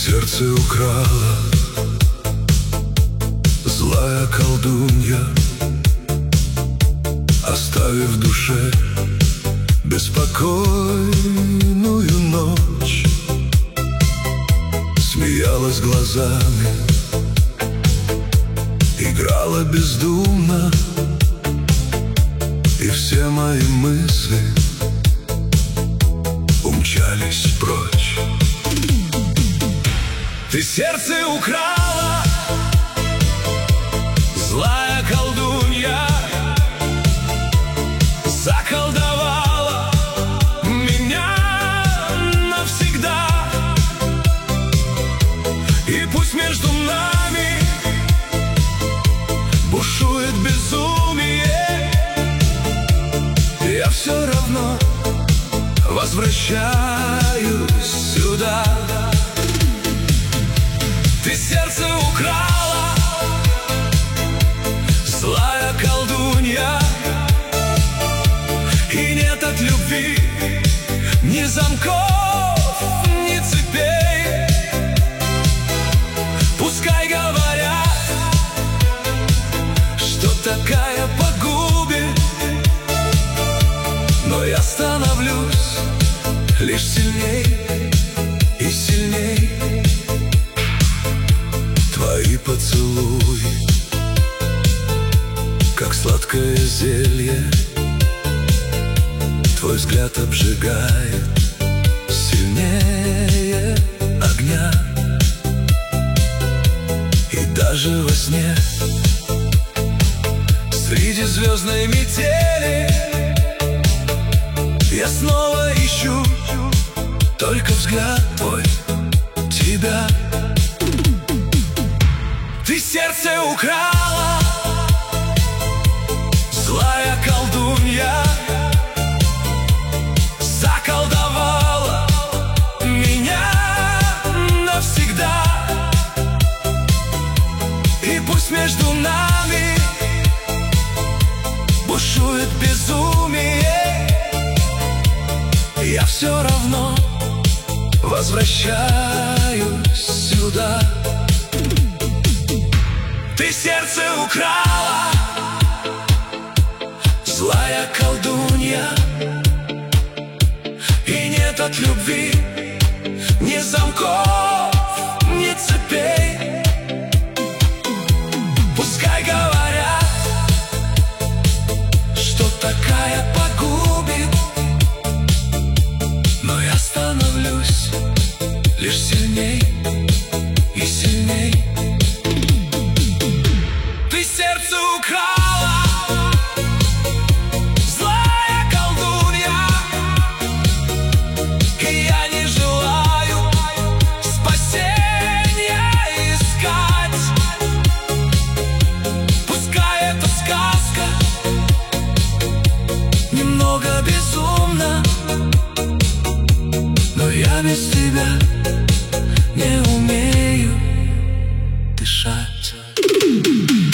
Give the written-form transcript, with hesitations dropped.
сердце украла злая колдунья, оставив в душе беспокойную ночь. Смеялась глазами, играла бездумно, и все мои мысли умчались прочь. Ты сердце украла, злая колдунья, заколдовала меня навсегда. И пусть между нами бушует безумие, я все равно возвращаюсь сюда. Ты сердце украла, злая колдунья, и нет от любви ни замков, ни цепей. Пускай говорят, что такая погубит, но я становлюсь лишь сильней и сильней. Твои поцелуи, как сладкое зелье, твой взгляд обжигает сильнее огня. И даже во сне, среди звездной метели, я снова ищу только взгляд твой, тебя. Ты сердце украла, злая колдунья, заколдовала меня навсегда. И пусть между нами бушует безумие, я все равно возвращаюсь сюда. Ты сердце украла, злая колдунья, и нет от любви ни замков, ни цепей. Пускай говорят, что такая погубит, но я становлюсь лишь сильней и сильней. Ты сердце украла, злая колдунья, и я не желаю спасения искать. Пускай эта сказка немного безумна, но я без тебя не умею дышать.